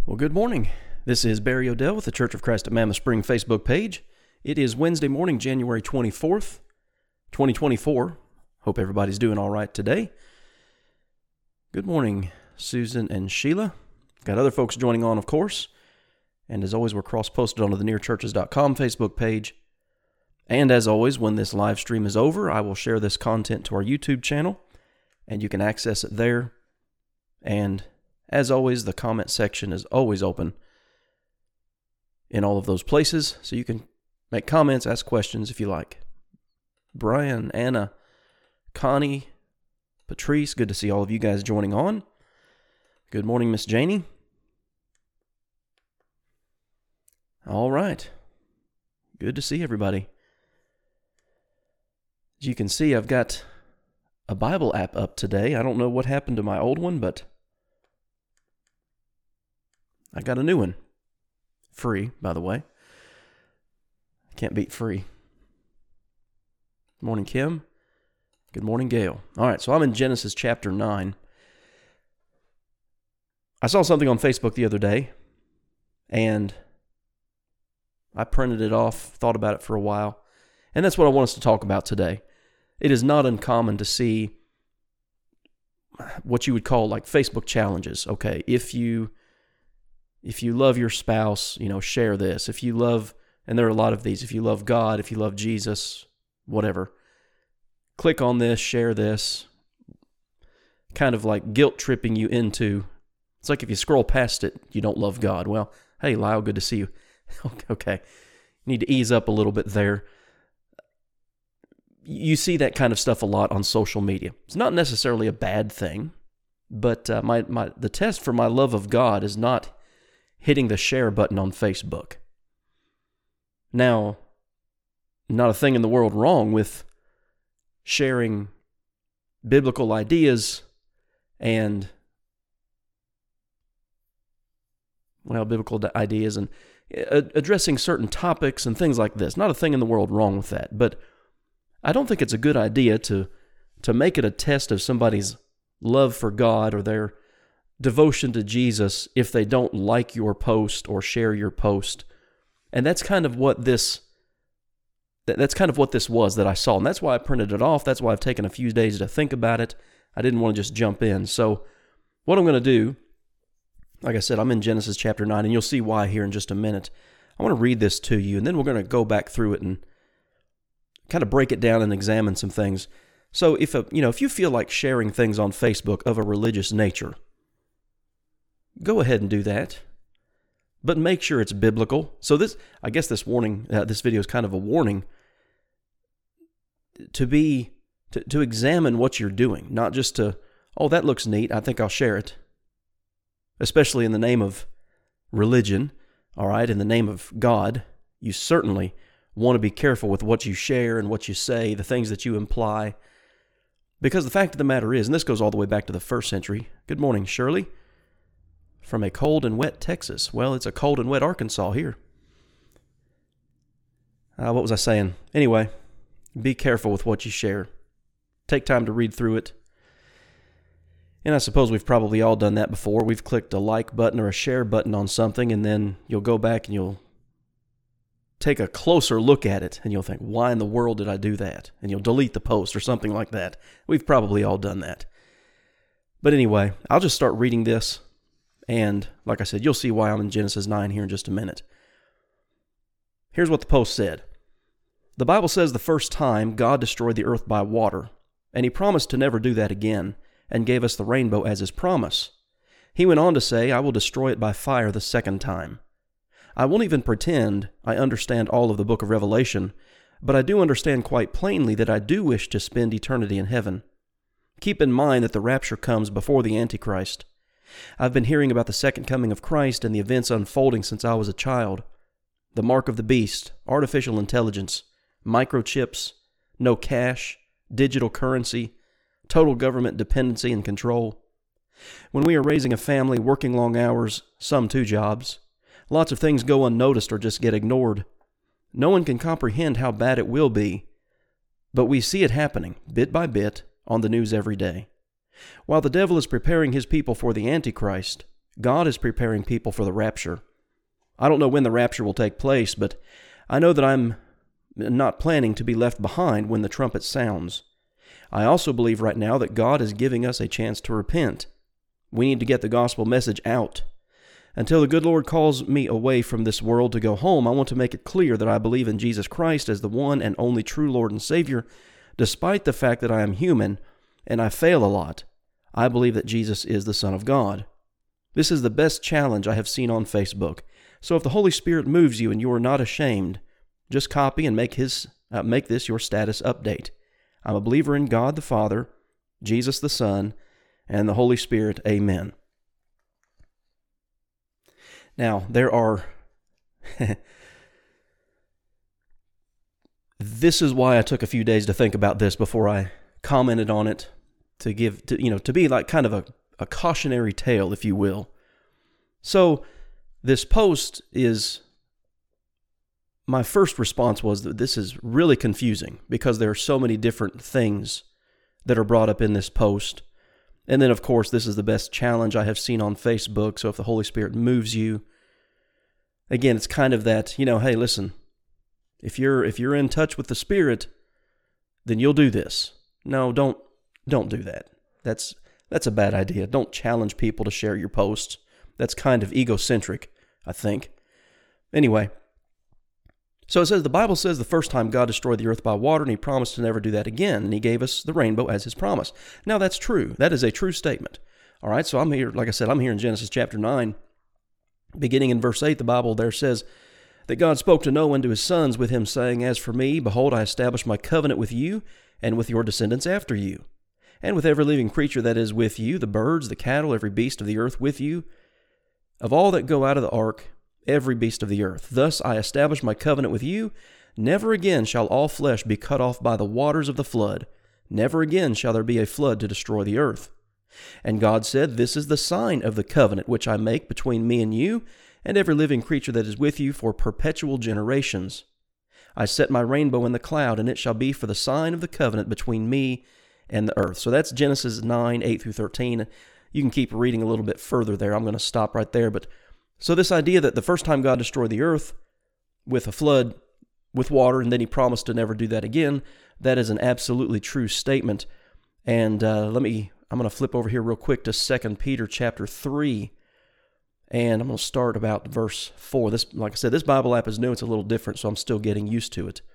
Well, good morning. This is Barry Odell with the Church of Christ at Mammoth Spring Facebook page. It is Wednesday morning, January 24th, 2024. Hope everybody's doing all right today. Good morning, Susan and Sheila. Got other folks joining on, of course. And as always, we're cross-posted onto the nearchurches.com Facebook page. And as always, when this live stream is over, I will share this content to our YouTube channel, and you can access it there. And as always, the comment section is always open in all of those places, so you can make comments, ask questions if you like. Brian, Anna, Connie, Patrice, good to see all of you guys joining on. Good morning, Miss Janie. All right. Good to see everybody. As you can see, I've got a Bible app up today. I don't know what happened to my old one, but I got a new one. Free, by the way. Can't beat free. Good morning, Kim. Good morning, Gail. All right, so I'm in Genesis chapter 9. I saw something on Facebook the other day, and I printed it off, thought about it for a while, and that's what I want us to talk about today. It is not uncommon to see what you would call like Facebook challenges. Okay, if you love your spouse, share this. If you love, and there are a lot of these, if you love God, if you love Jesus, whatever, click on this, share this, kind of like guilt tripping you into, it's like if you scroll past it, you don't love God. Well, hey, Lyle, good to see you. Okay, you need to ease up a little bit there. You see that kind of stuff a lot on social media. It's not necessarily a bad thing, but the test for my love of God is not hitting the share button on Facebook. Now, not a thing in the world wrong with sharing biblical ideas and, addressing certain topics and things like this. Not a thing in the world wrong with that, but I don't think it's a good idea to make it a test of somebody's love for God or their devotion to Jesus if they don't like your post or share your post. And that's kind of what this was that I saw. And that's why I printed it off. That's why I've taken a few days to think about it. I didn't want to just jump in. So what I'm going to do, like I said, I'm in Genesis chapter 9, and you'll see why here in just a minute. I want to read this to you, and then we're going to go back through it and kind of break it down and examine some things. So if you feel like sharing things on Facebook of a religious nature, go ahead and do that, but make sure it's biblical. So this video is kind of a warning to examine what you're doing, not just to, oh, that looks neat, I think I'll share it, especially in the name of religion, all right, in the name of God. You certainly want to be careful with what you share and what you say, the things that you imply, because the fact of the matter is, and this goes all the way back to the first century. Good morning, Shirley. From a cold and wet Texas. Well, it's a cold and wet Arkansas here. What was I saying? Anyway, be careful with what you share. Take time to read through it. And I suppose we've probably all done that before. We've clicked a like button or a share button on something, and then you'll go back and you'll take a closer look at it, and you'll think, why in the world did I do that? And you'll delete the post or something like that. We've probably all done that. But anyway, I'll just start reading this. And like I said, you'll see why I'm in Genesis 9 here in just a minute. Here's what the post said. The Bible says the first time God destroyed the earth by water, and he promised to never do that again, and gave us the rainbow as his promise. He went on to say, I will destroy it by fire the second time. I won't even pretend I understand all of the book of Revelation, but I do understand quite plainly that I do wish to spend eternity in heaven. Keep in mind that the rapture comes before the Antichrist. I've been hearing about the second coming of Christ and the events unfolding since I was a child. The mark of the beast, artificial intelligence, microchips, no cash, digital currency, total government dependency and control. When we are raising a family, working long hours, some 2 jobs, lots of things go unnoticed or just get ignored. No one can comprehend how bad it will be, but we see it happening, bit by bit, on the news every day. While the devil is preparing his people for the Antichrist, God is preparing people for the rapture. I don't know when the rapture will take place, but I know that I'm not planning to be left behind when the trumpet sounds. I also believe right now that God is giving us a chance to repent. We need to get the gospel message out. Until the good Lord calls me away from this world to go home, I want to make it clear that I believe in Jesus Christ as the one and only true Lord and Savior, despite the fact that I am human and I fail a lot. I believe that Jesus is the Son of God. This is the best challenge I have seen on Facebook. So if the Holy Spirit moves you and you are not ashamed, just copy and make this your status update. I'm a believer in God the Father, Jesus the Son, and the Holy Spirit. Amen. Now, there are... This is why I took a few days to think about this before I commented on it, to be like kind of a cautionary tale, if you will. So, this post is... My first response was that this is really confusing because there are so many different things that are brought up in this post. And then, of course, this is the best challenge I have seen on Facebook, so if the Holy Spirit moves you, again, it's kind of that, hey, listen, if you're in touch with the Spirit, then you'll do this. No, don't do that. That's a bad idea. Don't challenge people to share your posts. That's kind of egocentric, I think. Anyway, so it says, the Bible says the first time God destroyed the earth by water, and He promised to never do that again, and He gave us the rainbow as His promise. Now, that's true. That is a true statement. All right, so I'm here, like I said, I'm here in Genesis chapter 9. Beginning in verse 8, the Bible there says that God spoke to Noah and to his sons with him, saying, As for me, behold, I establish my covenant with you and with your descendants after you, and with every living creature that is with you, the birds, the cattle, every beast of the earth with you, of all that go out of the ark, every beast of the earth. Thus I establish my covenant with you. Never again shall all flesh be cut off by the waters of the flood. Never again shall there be a flood to destroy the earth. And God said, This is the sign of the covenant which I make between me and you, and every living creature that is with you for perpetual generations. I set my rainbow in the cloud, and it shall be for the sign of the covenant between me and the earth. So that's Genesis 9, 8 through 13. You can keep reading a little bit further there. I'm going to stop right there, but so this idea that the first time God destroyed the earth with a flood, with water, and then He promised to never do that again, that is an absolutely true statement. And I'm going to flip over here real quick to 2 Peter chapter 3, and I'm going to start about verse 4. This, like I said, this Bible app is new. It's a little different, so I'm still getting used to it.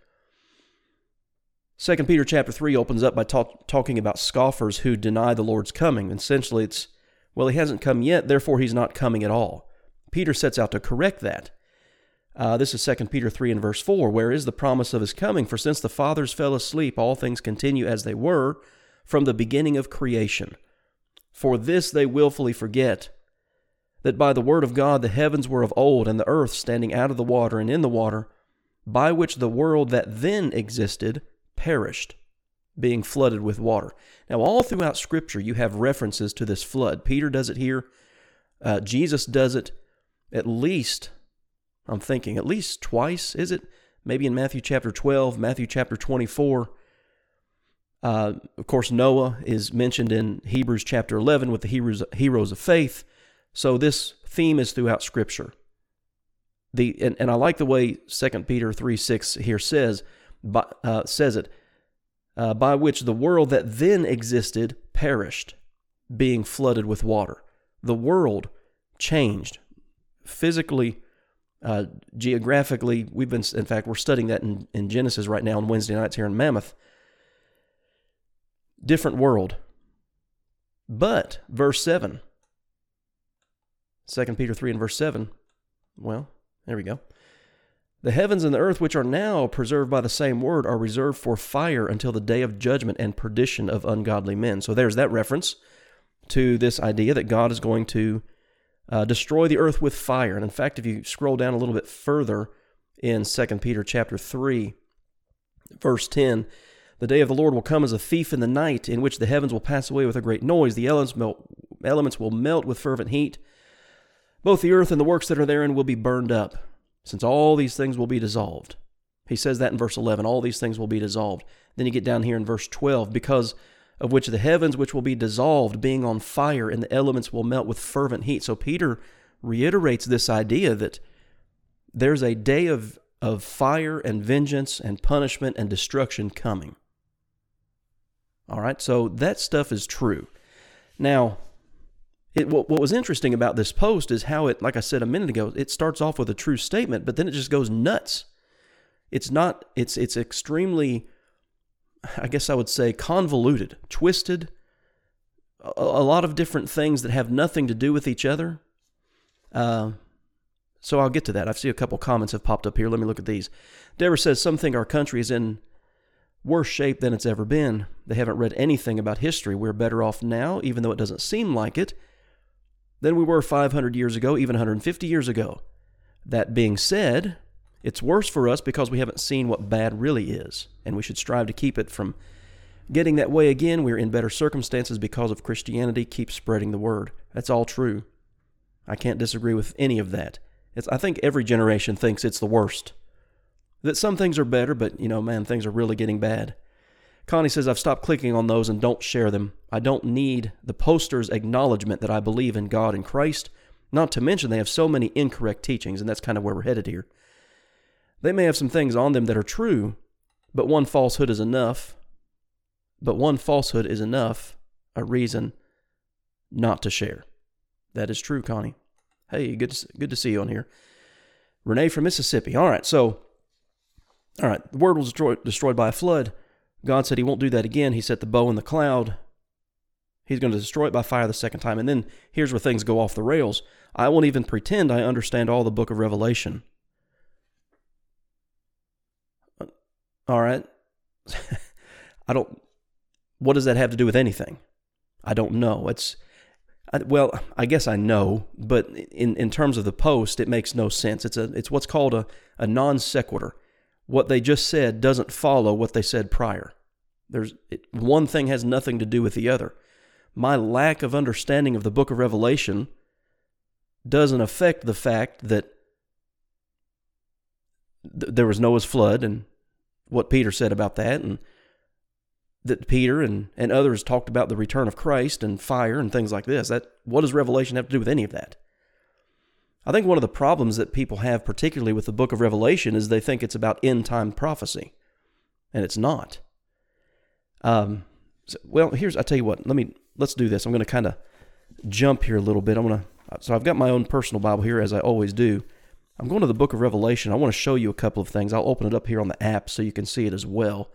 2 Peter chapter 3 opens up by talking about scoffers who deny the Lord's coming. Essentially, it's, well, He hasn't come yet, therefore He's not coming at all. Peter sets out to correct that. This is 2 Peter 3 and verse 4. Where is the promise of His coming? For since the fathers fell asleep, all things continue as they were from the beginning of creation. For this they willfully forget, that by the word of God the heavens were of old, and the earth standing out of the water and in the water, by which the world that then existed perished, being flooded with water. Now, all throughout Scripture, you have references to this flood. Peter does it here. Jesus does it at least twice, is it? Maybe in Matthew chapter 12, Matthew chapter 24. Of course, Noah is mentioned in Hebrews chapter 11 with the heroes of faith. So this theme is throughout Scripture. And I like the way 2 Peter 3:6 here says it, by which the world that then existed perished, being flooded with water. The world changed. Physically, geographically, we're studying that in Genesis right now on Wednesday nights here in Mammoth. Different world. But, verse 7, 2 Peter 3 and verse 7, well, there we go. The heavens and the earth, which are now preserved by the same word, are reserved for fire until the day of judgment and perdition of ungodly men. So there's that reference to this idea that God is going to destroy the earth with fire. And in fact, if you scroll down a little bit further in 2 Peter chapter 3, verse 10, the day of the Lord will come as a thief in the night, in which the heavens will pass away with a great noise. The elements will melt with fervent heat. Both the earth and the works that are therein will be burned up, since all these things will be dissolved. He says that in verse 11, all these things will be dissolved. Then you get down here in verse 12, because of which the heavens which will be dissolved, being on fire, and the elements will melt with fervent heat. So Peter reiterates this idea that there's a day of fire and vengeance and punishment and destruction coming. All right, so that stuff is true. Now, what was interesting about this post is how it, like I said a minute ago, it starts off with a true statement, but then it just goes nuts. It's extremely, I guess I would say, convoluted, twisted, a lot of different things that have nothing to do with each other. So I'll get to that. I see a couple comments have popped up here. Let me look at these. Deborah says, some think our country is in worse shape than it's ever been. They haven't read anything about history. We're better off now, even though it doesn't seem like it, than we were 500 years ago, even 150 years ago. That being said, it's worse for us because we haven't seen what bad really is, and we should strive to keep it from getting that way again. We're in better circumstances because of Christianity. Keep spreading the word. That's all true. I can't disagree with any of that. I think every generation thinks it's the worst. That some things are better, but, man, things are really getting bad. Connie says, I've stopped clicking on those and don't share them. I don't need the poster's acknowledgement that I believe in God and Christ, not to mention they have so many incorrect teachings, and that's kind of where we're headed here. They may have some things on them that are true, but one falsehood is enough. A reason not to share. That is true, Connie. Hey, good to see you on here. Renee from Mississippi. All right, the word was destroyed by a flood. God said he won't do that again. He set the bow in the cloud. He's going to destroy it by fire the second time. And then here's where things go off the rails. I won't even pretend I understand all the book of Revelation. All right. What does that have to do with anything? I don't know. I guess I know, but in terms of the post, it makes no sense. It's what's called a non sequitur. What they just said doesn't follow what they said prior. One thing has nothing to do with the other. My lack of understanding of the book of Revelation doesn't affect the fact that there was Noah's flood and what Peter said about that, and that Peter and others talked about the return of Christ and fire and things like this. What does Revelation have to do with any of that? I think one of the problems that people have, particularly with the book of Revelation, is they think it's about end-time prophecy, and it's not. I'll tell you what, let's do this. I'm going to kind of jump here a little bit. So I've got my own personal Bible here, as I always do. I'm going to the book of Revelation. I want to show you a couple of things. I'll open it up here on the app so you can see it as well.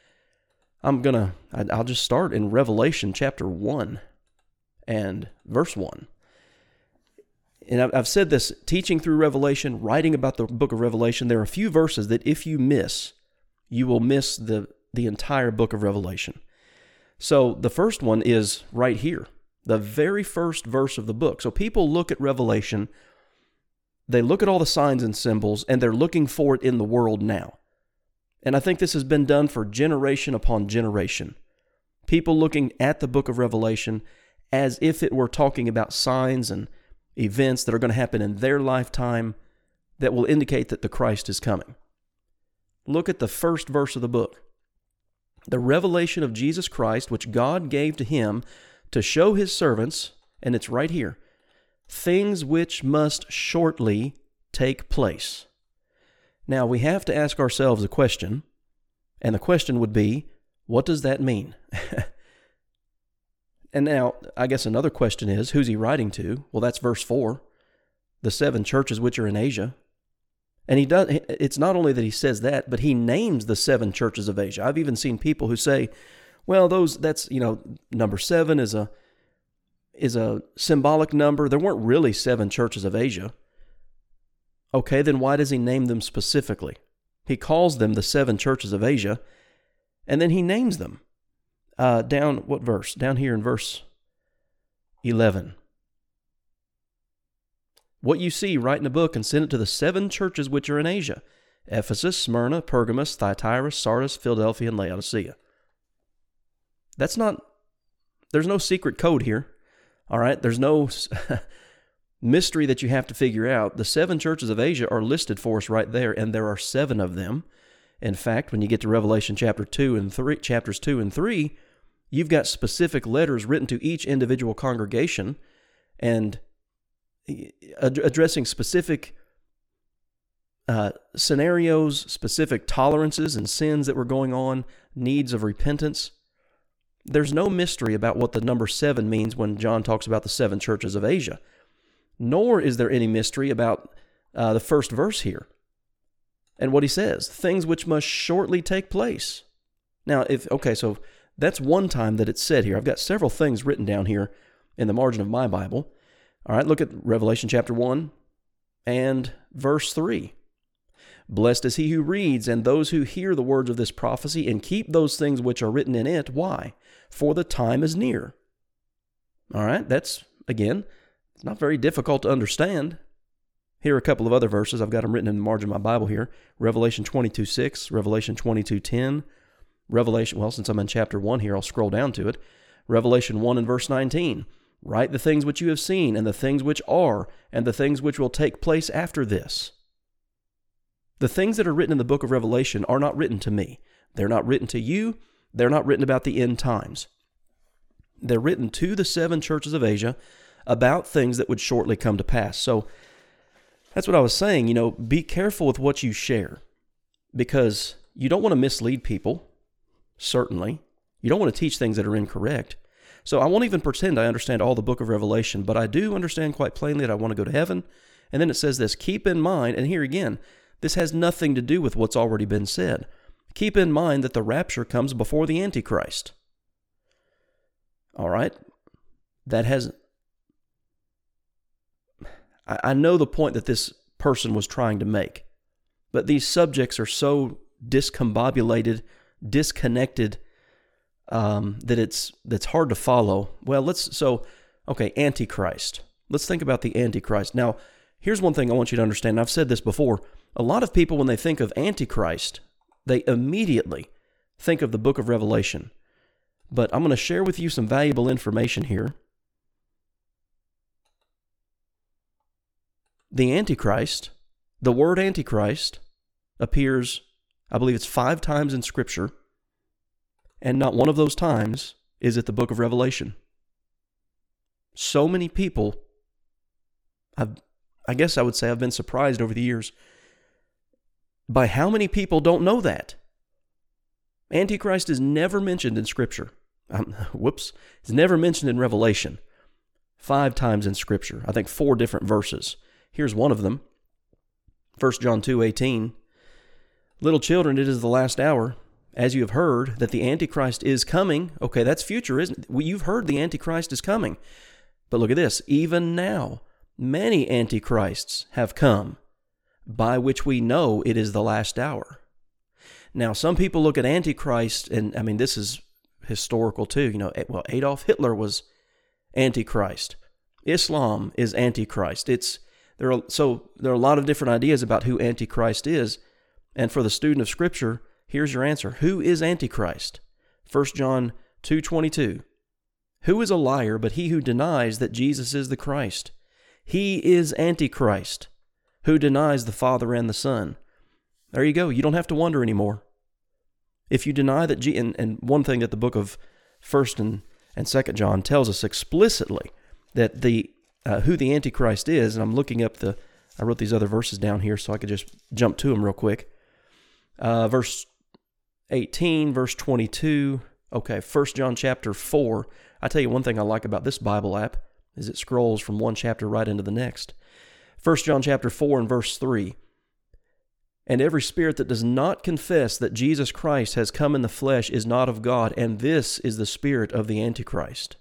I'll just start in Revelation chapter 1 and verse 1. And I've said this, teaching through Revelation, writing about the book of Revelation, there are a few verses that if you miss, you will miss the entire book of Revelation. So the first one is right here, the very first verse of the book. So people look at Revelation, they look at all the signs and symbols, and they're looking for it in the world now. And I think this has been done for generation upon generation. People looking at the book of Revelation as if it were talking about signs and events that are going to happen in their lifetime that will indicate that the Christ is coming. Look at the first verse of the book. The revelation of Jesus Christ, which God gave to him to show his servants, and it's right here, things which must shortly take place. Now, we have to ask ourselves a question, and the question would be, what does that mean? And now, I guess another question is, who's he writing to? Well, that's verse 4, the 7 churches which are in Asia. And it's not only that he says that, but he names the 7 churches of Asia. I've even seen people who say, well, number 7 is a symbolic number. There weren't really 7 churches of Asia. Okay, then why does he name them specifically? He calls them the 7 churches of Asia, and then he names them. What verse? Down here in verse 11. What you see, write in a book and send it to the 7 churches which are in Asia: Ephesus, Smyrna, Pergamos, Thyatira, Sardis, Philadelphia, and Laodicea. There's no secret code here. All right, there's no mystery that you have to figure out. The 7 churches of Asia are listed for us right there, and there are 7 of them. In fact, when you get to Revelation chapters 2 and 3, You've got specific letters written to each individual congregation and addressing specific scenarios, specific tolerances and sins that were going on, needs of repentance. There's no mystery about what the number 7 means when John talks about the 7 churches of Asia. Nor is there any mystery about the first verse here and what he says, things which must shortly take place. Now, so that's one time that it's said here. I've got several things written down here in the margin of my Bible. All right, look at Revelation chapter 1 and verse 3. Blessed is he who reads and those who hear the words of this prophecy and keep those things which are written in it. Why? For the time is near. All right, that's, again, it's not very difficult to understand. Here are a couple of other verses. I've got them written in the margin of my Bible here. Revelation 22:6, Revelation 22:10, since I'm in chapter 1 here, I'll scroll down to it. Revelation 1 and verse 19. Write the things which you have seen, and the things which are, and the things which will take place after this. The things that are written in the book of Revelation are not written to me. They're not written to you. They're not written about the end times. They're written to the 7 churches of Asia about things that would shortly come to pass. So that's what I was saying. Be careful with what you share, because you don't want to mislead people, certainly. You don't want to teach things that are incorrect. So I won't even pretend I understand all the book of Revelation, but I do understand quite plainly that I want to go to heaven. And then it says this, keep in mind, and here again, this has nothing to do with what's already been said. Keep in mind that the rapture comes before the Antichrist. All right? I know the point that this person was trying to make, but these subjects are so discombobulated, disconnected, that's hard to follow. Well, Antichrist. Let's think about the Antichrist. Now, here's one thing I want you to understand. And I've said this before. A lot of people, when they think of Antichrist, they immediately think of the book of Revelation. But I'm going to share with you some valuable information here. The Antichrist, the word Antichrist, appears, I believe it's 5 times in Scripture, and not one of those times is it the book of Revelation. So many people, I guess I would say I've been surprised over the years by how many people don't know that. Antichrist is never mentioned in Scripture. It's never mentioned in Revelation. 5 times in Scripture. I think 4 different verses. Here's one of them. 1 John 2:18. Little children, it is the last hour. As you have heard that the Antichrist is coming. Okay, that's future, isn't it? You've heard the Antichrist is coming. But look at this. Even now, many Antichrists have come, by which we know it is the last hour. Now, some people look at Antichrist, and this is historical too. Adolf Hitler was Antichrist. Islam is Antichrist. There are a lot of different ideas about who Antichrist is. And for the student of Scripture, here's your answer. Who is Antichrist? 1 John 2:22. Who is a liar but he who denies that Jesus is the Christ? He is Antichrist, who denies the Father and the Son. There you go. You don't have to wonder anymore. If you deny that, and one thing that the book of 1 and 2 John tells us explicitly, that who the Antichrist is, and I'm looking up I wrote these other verses down here so I could just jump to them real quick. Verse 18, verse 22. Okay, 1 John chapter 4. I tell you one thing I like about this Bible app is it scrolls from one chapter right into the next. 1 John chapter 4 and verse 3. And every spirit that does not confess that Jesus Christ has come in the flesh is not of God, and this is the spirit of the Antichrist.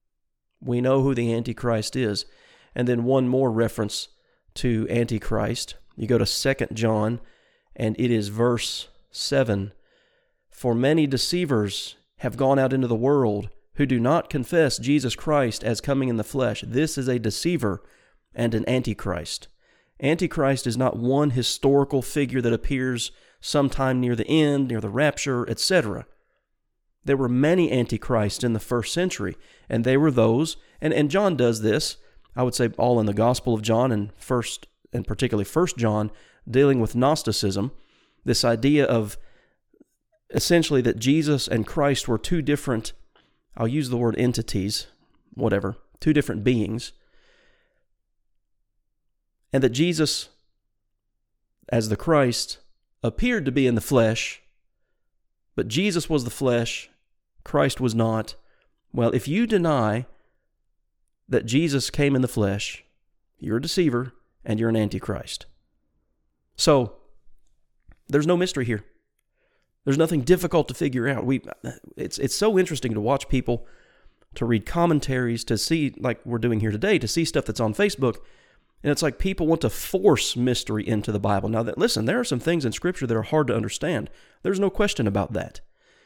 We know who the Antichrist is. And then one more reference to Antichrist. You go to 2 John, and it is verse 7. For many deceivers have gone out into the world who do not confess Jesus Christ as coming in the flesh. This is a deceiver and an Antichrist. Antichrist is not one historical figure that appears sometime near the end, near the rapture, etc. There were many Antichrists in the first century, and they were those, and John does this, I would say all in the Gospel of John and particularly 1 John, dealing with Gnosticism, this idea of essentially that Jesus and Christ were two different I'll use the word entities, whatever, two different beings, and that Jesus, as the Christ, appeared to be in the flesh, but Jesus was the flesh, Christ was not. Well, if you deny that Jesus came in the flesh, you're a deceiver and you're an antichrist. So, there's no mystery here. There's nothing difficult to figure out. It's so interesting to watch people, to read commentaries, to see, like we're doing here today, to see stuff that's on Facebook, and it's like people want to force mystery into the Bible. Now, listen, there are some things in Scripture that are hard to understand. There's no question about that.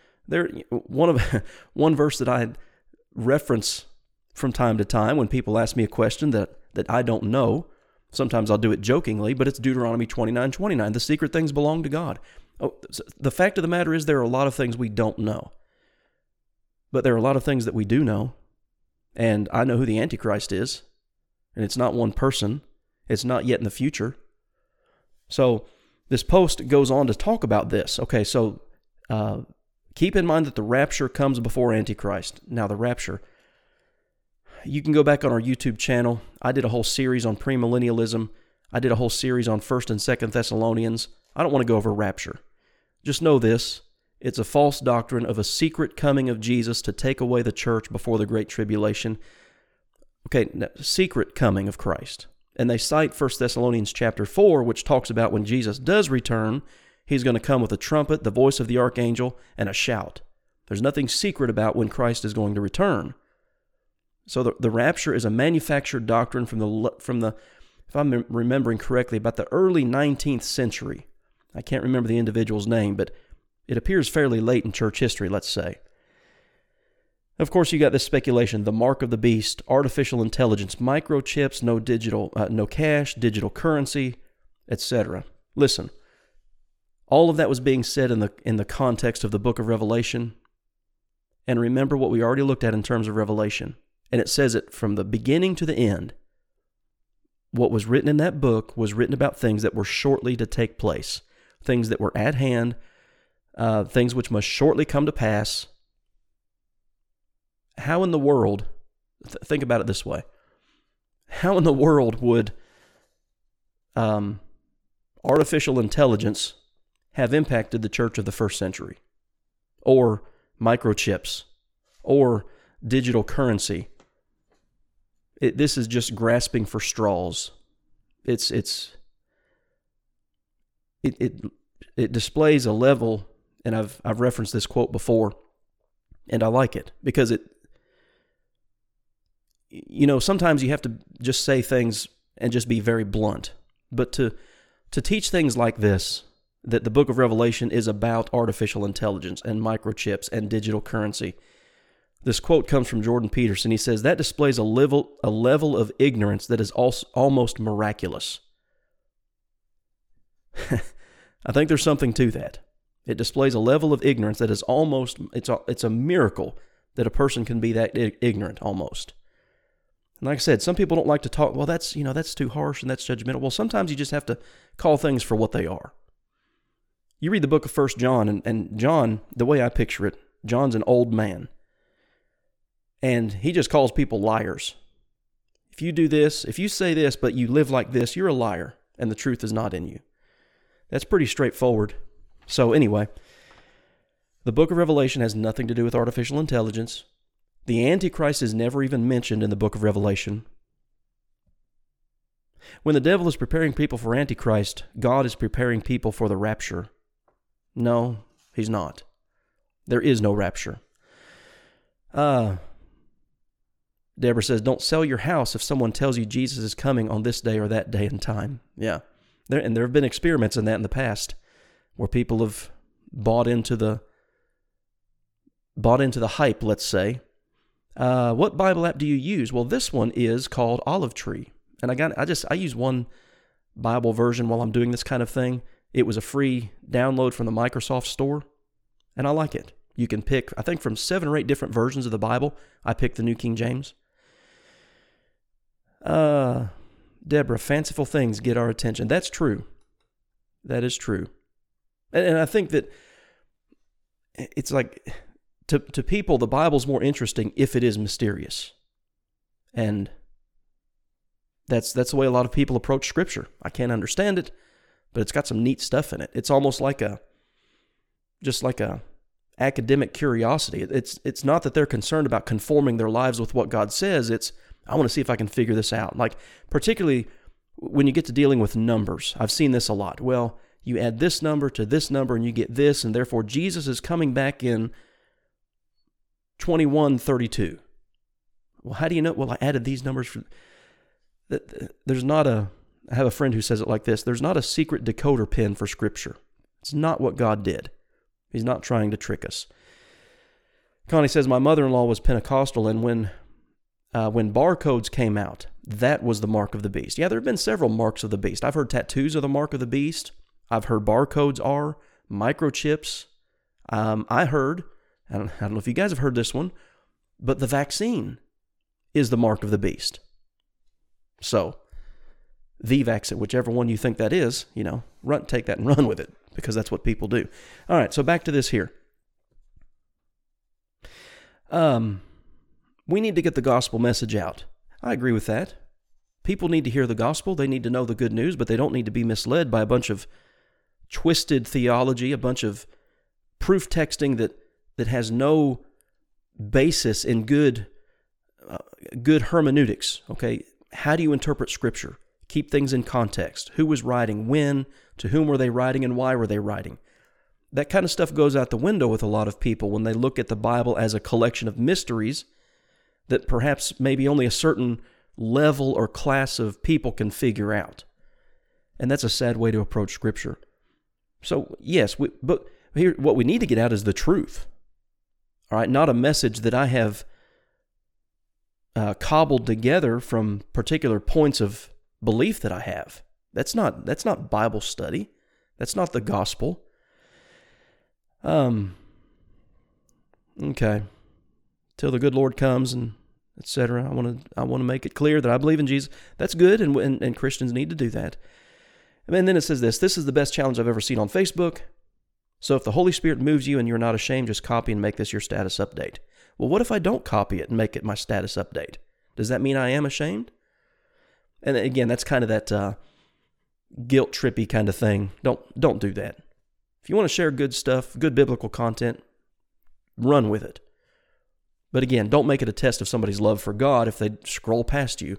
One verse that I reference from time to time when people ask me a question that I don't know, sometimes I'll do it jokingly, but it's Deuteronomy 29:29. The secret things belong to God. Oh, the fact of the matter is there are a lot of things we don't know. But there are a lot of things that we do know. And I know who the Antichrist is. And it's not one person. It's not yet in the future. So this post goes on to talk about this. Okay, so keep in mind that the rapture comes before Antichrist. Now the rapture, you can go back on our YouTube channel. I did a whole series on premillennialism. I did a whole series on 1st and 2nd Thessalonians. I don't want to go over rapture. Just know this. It's a false doctrine of a secret coming of Jesus to take away the church before the Great Tribulation. Okay, secret coming of Christ. And they cite 1 Thessalonians chapter 4, which talks about when Jesus does return, he's going to come with a trumpet, the voice of the archangel, and a shout. There's nothing secret about when Christ is going to return. So the rapture is a manufactured doctrine from the, if I'm remembering correctly, about the early 19th century. I can't remember the individual's name, but it appears fairly late in church history, let's say. Of course, you got this speculation, the mark of the beast, artificial intelligence, microchips, no cash, digital currency, etc. Listen, all of that was being said in the context of the book of Revelation. And remember what we already looked at in terms of Revelation. And it says it from the beginning to the end. What was written in that book was written about things that were shortly to take place, things that were at hand, things which must shortly come to pass. How in the world, think about it this way, how in the world would artificial intelligence have impacted the church of the first century? Or microchips? Or digital currency? This is just grasping for straws. It displays a level, and I've referenced this quote before, and I like it because sometimes you have to just say things and just be very blunt. But to teach things like this, that the book of Revelation is about artificial intelligence and microchips and digital currency. This quote comes from Jordan Peterson. He says, that displays a level of ignorance that is almost miraculous. I think there's something to that. It displays a level of ignorance that is almost, it's a miracle that a person can be that ignorant almost. And like I said, some people don't like to talk, well, that's too harsh and that's judgmental. Well, sometimes you just have to call things for what they are. You read the book of 1 John, and John, the way I picture it, John's an old man. And he just calls people liars. If you do this, if you say this, but you live like this, you're a liar, and the truth is not in you. That's pretty straightforward. So anyway, the book of Revelation has nothing to do with artificial intelligence. The Antichrist is never even mentioned in the book of Revelation. When the devil is preparing people for Antichrist, God is preparing people for the rapture. No, he's not. There is no rapture. Deborah says, don't sell your house if someone tells you Jesus is coming on this day or that day and time. Yeah. There have been experiments in that in the past where people have bought into the hype, let's say. What Bible app do you use? Well, this one is called Olive Tree. And I use one Bible version while I'm doing this kind of thing. It was a free download from the Microsoft Store, and I like it. You can pick, I think, from 7 or 8 different versions of the Bible. I picked the New King James. Deborah, fanciful things get our attention. That's true. That is true. And I think that it's like, To people, the Bible's more interesting if it is mysterious. And that's the way a lot of people approach Scripture. I can't understand it, but it's got some neat stuff in it. It's almost like just like a academic curiosity. It's not that they're concerned about conforming their lives with what God says. It's, I want to see if I can figure this out. Like, particularly when you get to dealing with numbers, I've seen this a lot. Well, you add this number to this number and you get this, and therefore Jesus is coming back in 2132. Well, how do you know? Well, I added these numbers. There's not I have a friend who says it like this: there's not a secret decoder pin for Scripture. It's not what God did. He's not trying to trick us. Connie says, my mother-in-law was Pentecostal, and when barcodes came out, that was the mark of the beast. Yeah, there have been several marks of the beast. I've heard tattoos are the mark of the beast. I've heard barcodes are, microchips. I don't know if you guys have heard this one, but the vaccine is the mark of the beast. So, the vaccine, whichever one you think that is, take that and run with it, because that's what people do. All right, so back to this here. We need to get the gospel message out. I agree with that. People need to hear the gospel. They need to know the good news, but they don't need to be misled by a bunch of twisted theology, a bunch of proof texting that has no basis in good hermeneutics. Okay, how do you interpret Scripture? Keep things in context. Who was writing when? To whom were they writing, and why were they writing? That kind of stuff goes out the window with a lot of people when they look at the Bible as a collection of mysteries that perhaps maybe only a certain level or class of people can figure out. And that's a sad way to approach Scripture. So, yes, but here, what we need to get out is the truth. All right, not a message that I have cobbled together from particular points of belief that I have. That's not Bible study. That's not the gospel. Okay. Till the good Lord comes and etc. I want to make it clear that I believe in Jesus. That's good, and Christians need to do that. And then it says this is the best challenge I've ever seen on Facebook. So if the Holy Spirit moves you and you're not ashamed, just copy and make this your status update. Well, what if I don't copy it and make it my status update? Does that mean I am ashamed? And again, that's kind of that guilt trippy kind of thing. Don't do that. If you want to share good stuff, good biblical content, run with it. But again, don't make it a test of somebody's love for God if they scroll past you.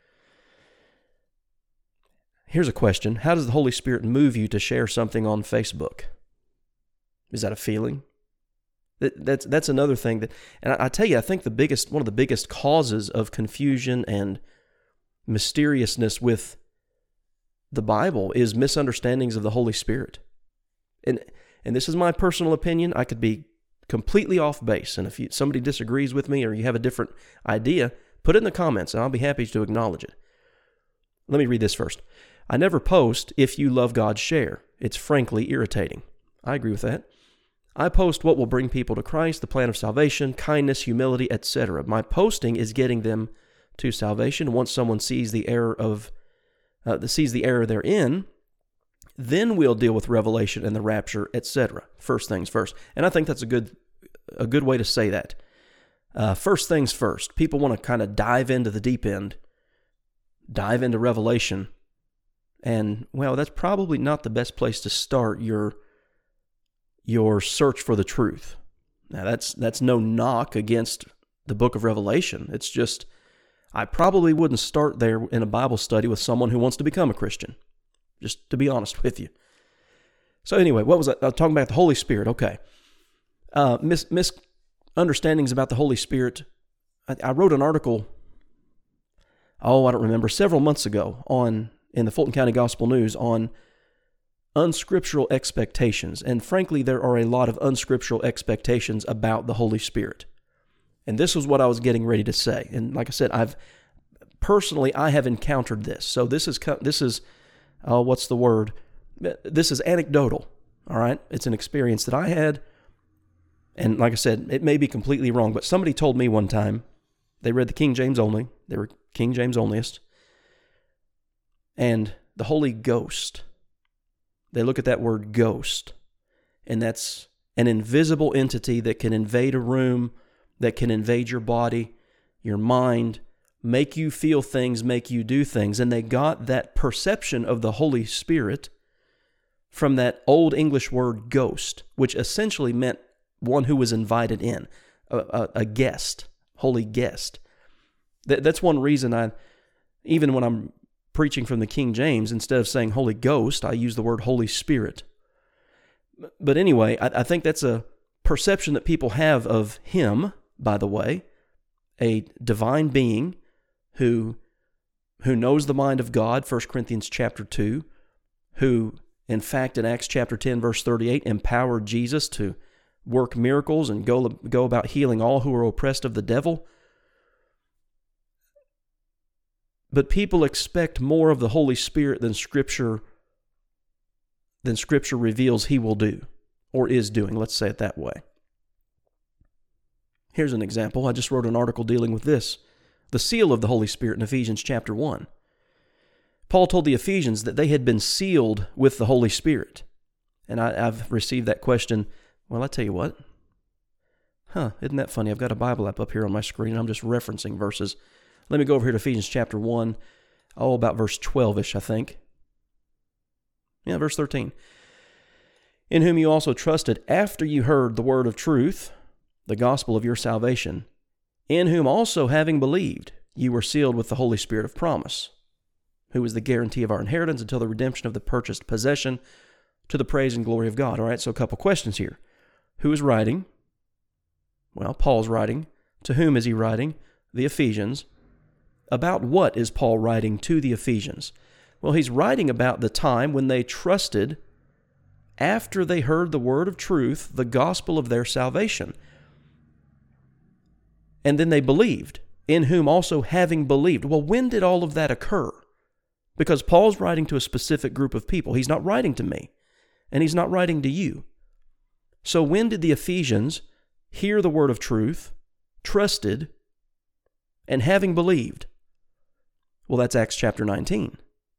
Here's a question. How does the Holy Spirit move you to share something on Facebook? Is that a feeling? That's another thing that, and I tell you, I think one of the biggest causes of confusion and mysteriousness with the Bible is misunderstandings of the Holy Spirit. And this is my personal opinion. I could be completely off base, and if somebody disagrees with me or you have a different idea, put it in the comments, and I'll be happy to acknowledge it. Let me read this first. I never post, if you love God, share. It's frankly irritating. I agree with that. I post what will bring people to Christ, the plan of salvation, kindness, humility, etc. My posting is getting them to salvation. Once someone sees the error they're in, then we'll deal with revelation and the rapture, etc. First things first. And I think that's a good way to say that. First things first. People want to kind of dive into the deep end, dive into revelation, and well, that's probably not the best place to start your search for the truth. Now that's no knock against the book of Revelation. It's just, I probably wouldn't start there in a Bible study with someone who wants to become a Christian, just to be honest with you. So anyway, what was I was talking about? The Holy Spirit. Okay. Misunderstandings about the Holy Spirit. I wrote an article, I don't remember, several months ago in the Fulton County Gospel News on unscriptural expectations. And frankly, there are a lot of unscriptural expectations about the Holy Spirit. And this was what I was getting ready to say. And like I said, I have encountered this. So this is what's the word? This is anecdotal, all right? It's an experience that I had. And like I said, it may be completely wrong, but somebody told me one time, they read the King James only. They were King James onlyist. And the Holy Ghost, they look at that word ghost, and that's an invisible entity that can invade a room, that can invade your body, your mind, make you feel things, make you do things. And they got that perception of the Holy Spirit from that old English word ghost, which essentially meant one who was invited in, a guest, holy guest. That's one reason even when I'm preaching from the King James, instead of saying Holy Ghost, I use the word Holy Spirit. But anyway, I think that's a perception that people have of him, by the way, a divine being who knows the mind of God, 1 Corinthians chapter 2, who, in fact, in Acts chapter 10, verse 38, empowered Jesus to work miracles and go about healing all who are oppressed of the devil. But people expect more of the Holy Spirit than Scripture reveals he will do, or is doing. Let's say it that way. Here's an example. I just wrote an article dealing with this. The seal of the Holy Spirit in Ephesians chapter 1. Paul told the Ephesians that they had been sealed with the Holy Spirit. And I've received that question. Well, I tell you what. Isn't that funny? I've got a Bible app up here on my screen, and I'm just referencing verses. Let me go over here to Ephesians chapter 1, about verse 12-ish, I think. Yeah, verse 13. In whom you also trusted after you heard the word of truth, the gospel of your salvation, in whom also having believed, you were sealed with the Holy Spirit of promise, who is the guarantee of our inheritance until the redemption of the purchased possession, to the praise and glory of God. All right, so a couple questions here. Who is writing? Well, Paul's writing. To whom is he writing? The Ephesians. About what is Paul writing to the Ephesians? Well, he's writing about the time when they trusted after they heard the word of truth, the gospel of their salvation. And then they believed, in whom also having believed. Well, when did all of that occur? Because Paul's writing to a specific group of people. He's not writing to me, and he's not writing to you. So when did the Ephesians hear the word of truth, trusted, and having believed? Well, that's Acts chapter 19.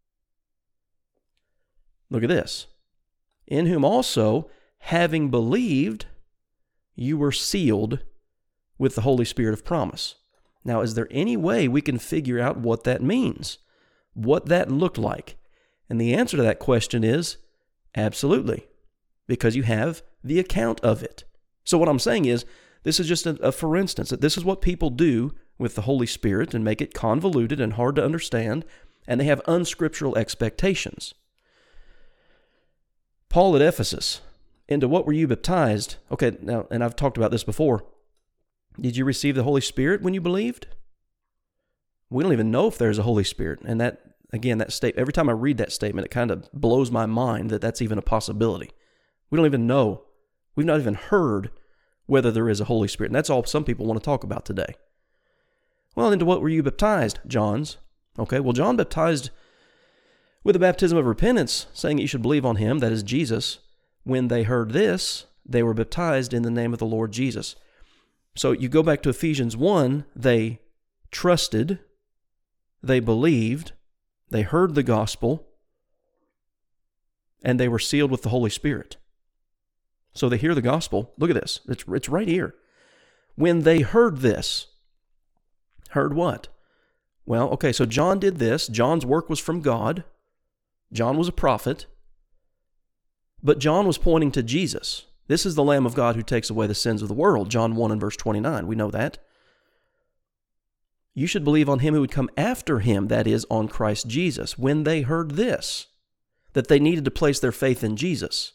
Look at this. In whom also, having believed, you were sealed with the Holy Spirit of promise. Now, is there any way we can figure out what that means? What that looked like? And the answer to that question is absolutely, because you have the account of it. So what I'm saying is, this is just a for instance, that this is what people do with the Holy Spirit and make it convoluted and hard to understand, and they have unscriptural expectations. Paul at Ephesus, into what were you baptized? Okay, now, and I've talked about this before. Did you receive the Holy Spirit when you believed? We don't even know if there's a Holy Spirit. And that, again, that statement, every time I read that statement, it kind of blows my mind that that's even a possibility. We don't even know. We've not even heard whether there is a Holy Spirit. And that's all some people want to talk about today. Well, into what were you baptized? John's. Okay, well, John baptized with a baptism of repentance, saying that you should believe on him, that is Jesus. When they heard this, they were baptized in the name of the Lord Jesus. So you go back to Ephesians 1, they trusted, they believed, they heard the gospel, and they were sealed with the Holy Spirit. So they hear the gospel. Look at this. It's right here. When they heard this, heard what? Well, okay, so John did this. John's work was from God. John was a prophet. But John was pointing to Jesus. This is the Lamb of God who takes away the sins of the world. John 1 and verse 29. We know that. You should believe on him who would come after him, that is, on Christ Jesus. When they heard this, that they needed to place their faith in Jesus,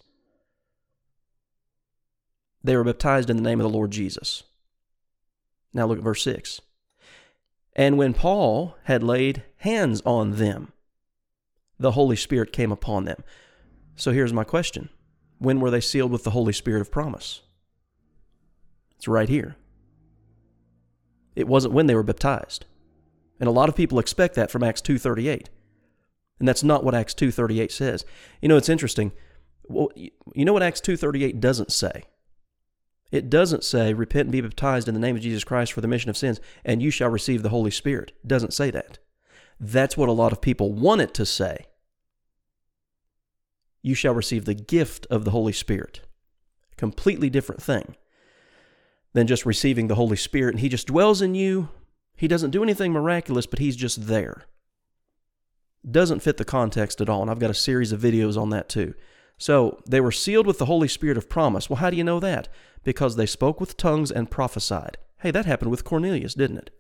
they were baptized in the name of the Lord Jesus. Now look at verse 6. And when Paul had laid hands on them, the Holy Spirit came upon them. So here's my question. When were they sealed with the Holy Spirit of promise? It's right here. It wasn't when they were baptized. And a lot of people expect that from Acts 2:38. And that's not what Acts 2:38 says. You know, it's interesting. Well, you know what Acts 2:38 doesn't say? It doesn't say, repent and be baptized in the name of Jesus Christ for the remission of sins, and you shall receive the Holy Spirit. It doesn't say that. That's what a lot of people want it to say. You shall receive the gift of the Holy Spirit. Completely different thing than just receiving the Holy Spirit. And He just dwells in you. He doesn't do anything miraculous, but He's just there. Doesn't fit the context at all. And I've got a series of videos on that too. So they were sealed with the Holy Spirit of promise. Well, how do you know that? Because they spoke with tongues and prophesied. Hey, that happened with Cornelius, didn't it?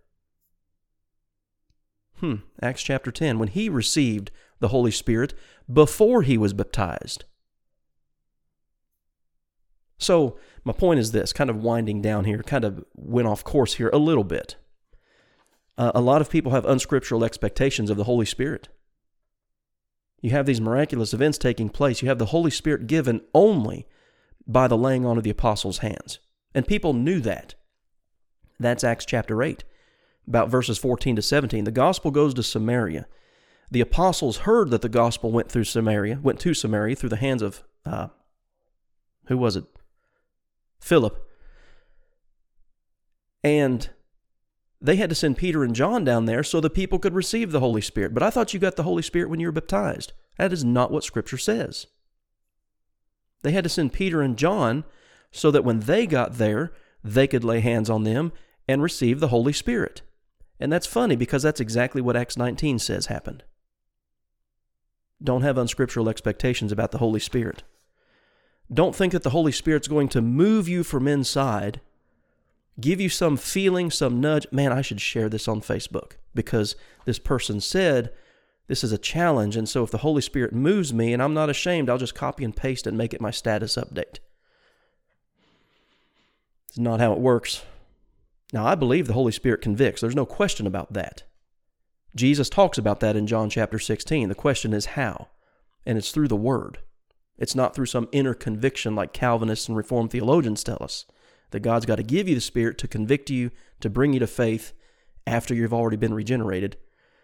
Acts chapter 10, when he received the Holy Spirit before he was baptized. So my point is this, kind of winding down here, kind of went off course here a little bit. A lot of people have unscriptural expectations of the Holy Spirit. You have these miraculous events taking place. You have the Holy Spirit given only by the laying on of the apostles' hands. And people knew that. That's Acts chapter 8, about verses 14 to 17. The gospel goes to Samaria. The apostles heard that the gospel went to Samaria through the hands of, who was it? Philip. And they had to send Peter and John down there so the people could receive the Holy Spirit. But I thought you got the Holy Spirit when you were baptized. That is not what Scripture says. They had to send Peter and John so that when they got there, they could lay hands on them and receive the Holy Spirit. And that's funny because that's exactly what Acts 19 says happened. Don't have unscriptural expectations about the Holy Spirit. Don't think that the Holy Spirit's going to move you from inside, give you some feeling, some nudge. Man, I should share this on Facebook because this person said this is a challenge, and so if the Holy Spirit moves me and I'm not ashamed, I'll just copy and paste and make it my status update. It's not how it works. Now, I believe the Holy Spirit convicts. There's no question about that. Jesus talks about that in John chapter 16. The question is how? And it's through the Word. It's not through some inner conviction like Calvinists and Reformed theologians tell us. That God's got to give you the Spirit to convict you, to bring you to faith after you've already been regenerated.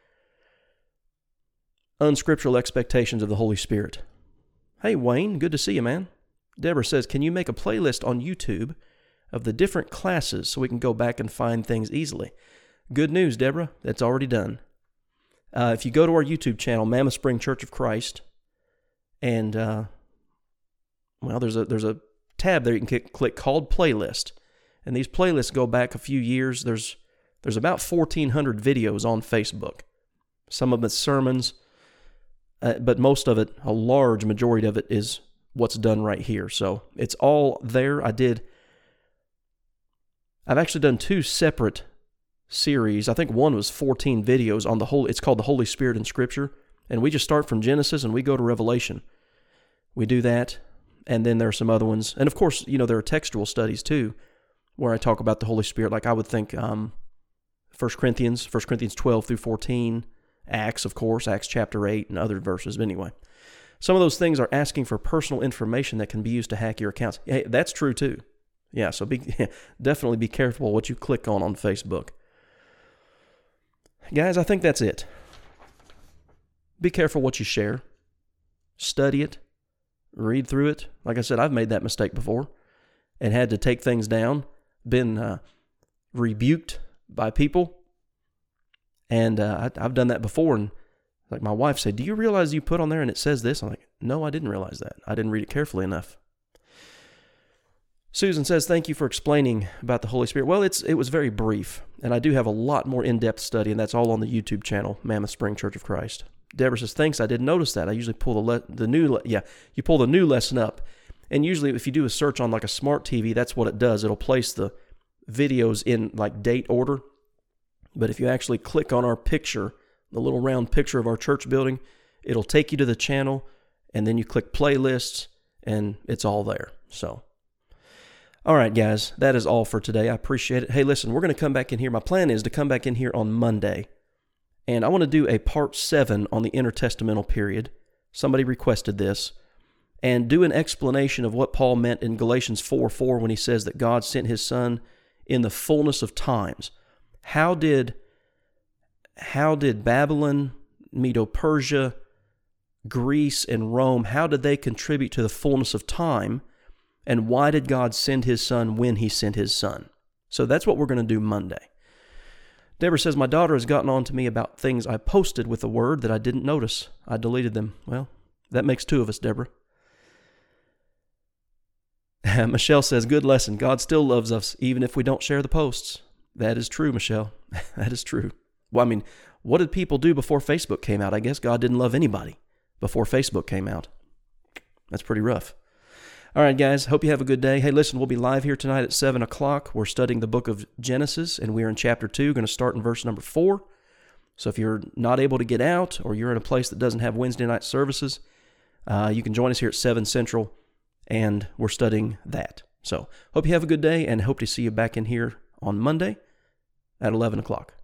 Unscriptural expectations of the Holy Spirit. Hey, Wayne, good to see you, man. Deborah says, can you make a playlist on YouTube of the different classes so we can go back and find things easily? Good news, Deborah. That's already done. If you go to our YouTube channel, Mammoth Spring Church of Christ, and, there's a tab there you can click called Playlist. And these playlists go back a few years. There's about 1,400 videos on Facebook. Some of it's sermons, but most of it, a large majority of it, is what's done right here. So it's all there. I've actually done 2 separate series. I think one was 14 videos on it's called The Holy Spirit in Scripture. And we just start from Genesis and we go to Revelation. We do that. And then there are some other ones. And of course, there are textual studies too, where I talk about the Holy Spirit. Like I would think 1 Corinthians 12 through 14, Acts, of course, Acts chapter 8, and other verses. But anyway, some of those things are asking for personal information that can be used to hack your accounts. Hey, that's true too. Yeah, so definitely be careful what you click on Facebook. Guys, I think that's it. Be careful what you share. Study it. Read through it. Like I said, I've made that mistake before and had to take things down, been rebuked by people. And I've done that before. And like my wife said, do you realize you put on there and it says this? I'm like, no, I didn't realize that. I didn't read it carefully enough. Susan says, thank you for explaining about the Holy Spirit. Well, it was very brief, and I do have a lot more in-depth study, and that's all on the YouTube channel, Mammoth Spring Church of Christ. Deborah says, thanks, I didn't notice that. I usually pull you pull the new lesson up, and usually if you do a search on like a smart TV, that's what it does. It'll place the videos in like date order, but if you actually click on our picture, the little round picture of our church building, it'll take you to the channel, and then you click playlists, and it's all there, so... All right, guys, that is all for today. I appreciate it. Hey, listen, we're going to come back in here. My plan is to come back in here on Monday, and I want to do a part 7 on the intertestamental period. Somebody requested this, and do an explanation of what Paul meant in Galatians 4:4 when he says that God sent his Son in the fullness of times. How did Babylon, Medo-Persia, Greece, and Rome, how did they contribute to the fullness of time? And why did God send his Son when he sent his Son? So that's what we're going to do Monday. Deborah says, my daughter has gotten on to me about things I posted with a word that I didn't notice. I deleted them. Well, that makes 2 of us, Deborah. Michelle says, good lesson. God still loves us, even if we don't share the posts. That is true, Michelle. That is true. Well, I mean, what did people do before Facebook came out? I guess God didn't love anybody before Facebook came out. That's pretty rough. All right, guys, hope you have a good day. Hey, listen, we'll be live here tonight at 7 o'clock. We're studying the book of Genesis, and we're in chapter 2, going to start in verse number 4. So if you're not able to get out, or you're in a place that doesn't have Wednesday night services, you can join us here at 7 Central, and we're studying that. So hope you have a good day, and hope to see you back in here on Monday at 11 o'clock.